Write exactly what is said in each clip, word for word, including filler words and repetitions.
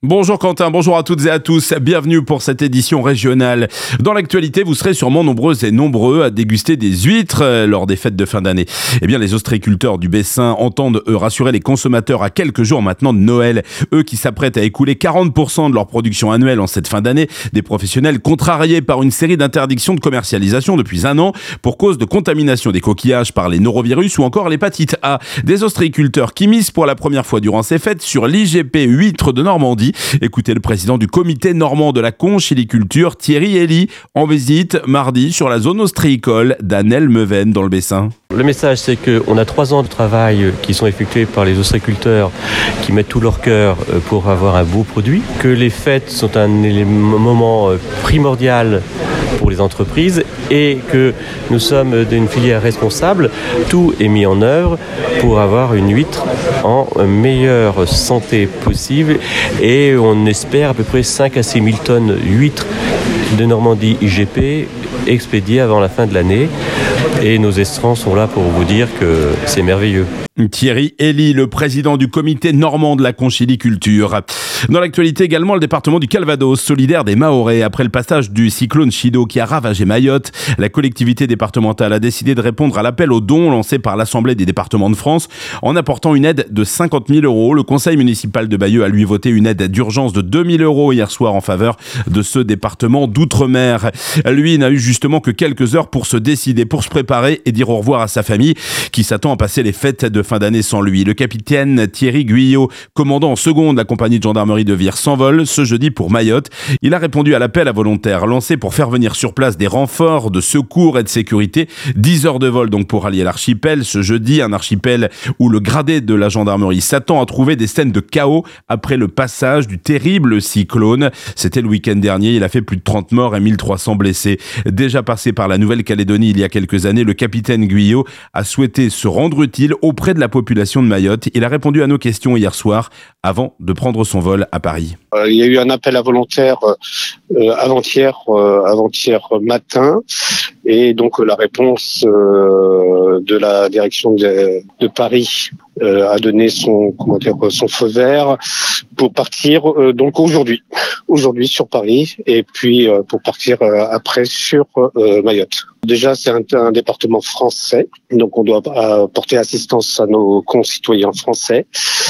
Bonjour Quentin, bonjour à toutes et à tous, bienvenue pour cette édition régionale. Dans l'actualité, vous serez sûrement nombreux et nombreux à déguster des huîtres lors des fêtes de fin d'année. Eh bien, les ostréiculteurs du Bessin entendent, eux, rassurer les consommateurs à quelques jours maintenant de Noël. Eux qui s'apprêtent à écouler quarante pour cent de leur production annuelle en cette fin d'année, des professionnels contrariés par une série d'interdictions de commercialisation depuis un an pour cause de contamination des coquillages par les norovirus ou encore l'hépatite A. Des ostréiculteurs qui misent pour la première fois durant ces fêtes sur l'I G P huîtres de Normandie. Écoutez le président du comité normand de la conchiliculture, Thierry Elie, en visite mardi sur la zone ostréicole d'Annelles-Meuvaine dans le Bessin. Le message, c'est qu'on a trois ans de travail qui sont effectués par les ostréiculteurs qui mettent tout leur cœur pour avoir un beau produit, que les fêtes sont un moment primordial pour les entreprises et que nous sommes d'une filière responsable. Tout est mis en œuvre pour avoir une huître en meilleure santé possible et on espère à peu près cinq à six mille tonnes huîtres de Normandie I G P expédiées avant la fin de l'année et nos estrans sont là pour vous dire que c'est merveilleux. Thierry Elie, le président du comité normand de la conchiliculture. Dans l'actualité également, le département du Calvados, solidaire des Mahorais. Après le passage du cyclone Chido qui a ravagé Mayotte, la collectivité départementale a décidé de répondre à l'appel aux dons lancé par l'Assemblée des départements de France en apportant une aide de cinquante mille euros. Le conseil municipal de Bayeux a lui voté une aide d'urgence de deux mille euros hier soir en faveur de ce département d'outre-mer. Lui n'a eu justement que quelques heures pour se décider, pour se préparer et dire au revoir à sa famille qui s'attend à passer les fêtes de fin d'année sans lui. Le capitaine Thierry Guyot, commandant en seconde la compagnie de gendarmerie de Vire, s'envole ce jeudi pour Mayotte. Il a répondu à l'appel à volontaires lancé pour faire venir sur place des renforts de secours et de sécurité. dix heures de vol donc pour allier l'archipel. Ce jeudi, un archipel où le gradé de la gendarmerie s'attend à trouver des scènes de chaos après le passage du terrible cyclone. C'était le week-end dernier. Il a fait plus de trente morts et mille trois cents blessés. Déjà passé par la Nouvelle-Calédonie il y a quelques années, le capitaine Guyot a souhaité se rendre utile auprès de la population de Mayotte. Il a répondu à nos questions hier soir avant de prendre son vol à Paris. Euh, il y a eu un appel à volontaires euh, avant-hier, euh, avant-hier matin et donc euh, la réponse euh, de la direction de, de Paris euh, a donné son, comment dire, son feu vert pour partir euh, donc aujourd'hui, aujourd'hui sur Paris et puis euh, pour partir euh, après sur euh, Mayotte. Déjà, c'est un, un département français, donc on doit apporter assistance à nos concitoyens français.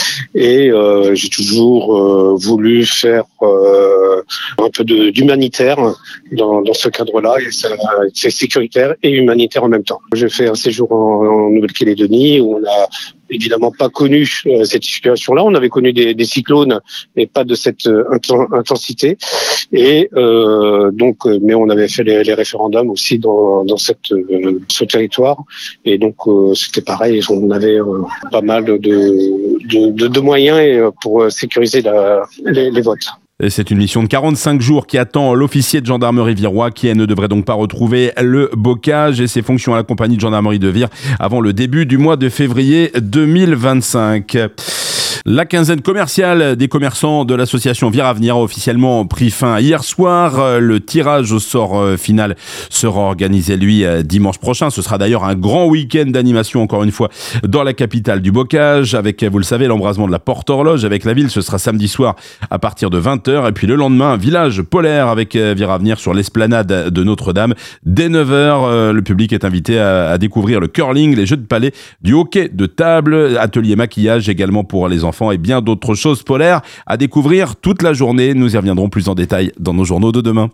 Et euh, j'ai toujours euh, voulu faire euh, un peu de, d'humanitaire dans, dans ce cadre-là. Et ça, c'est sécuritaire et humanitaire en même temps. J'ai fait un séjour en, en Nouvelle-Calédonie où on a évidemment pas connu euh, cette situation-là. On avait connu des, des cyclones, mais pas de cette euh, intensité. Et euh, donc, euh, mais on avait fait les, les référendums aussi dans, dans cette, euh, ce territoire. Et donc, euh, c'était pareil. On avait euh, pas mal de, de, de, de moyens pour sécuriser la, les, les votes. Et c'est une mission de quarante-cinq jours qui attend l'officier de gendarmerie virois qui elle, ne devrait donc pas retrouver le bocage et ses fonctions à la compagnie de gendarmerie de Vire avant le début du mois de février deux mille vingt-cinq. La quinzaine commerciale des commerçants de l'association Vire Avenir a officiellement pris fin hier soir. Le tirage au sort final sera organisé, lui, dimanche prochain. Ce sera d'ailleurs un grand week-end d'animation, encore une fois, dans la capitale du bocage, avec, vous le savez, l'embrasement de la porte horloge avec la ville. Ce sera samedi soir à partir de vingt heures. Et puis le lendemain, un village polaire avec Vire Avenir sur l'esplanade de Notre-Dame. Dès neuf heures, le public est invité à, à découvrir le curling, les jeux de palais, du hockey de table, atelier maquillage également pour les enfants et bien d'autres choses polaires à découvrir toute la journée. Nous y reviendrons plus en détail dans nos journaux de demain.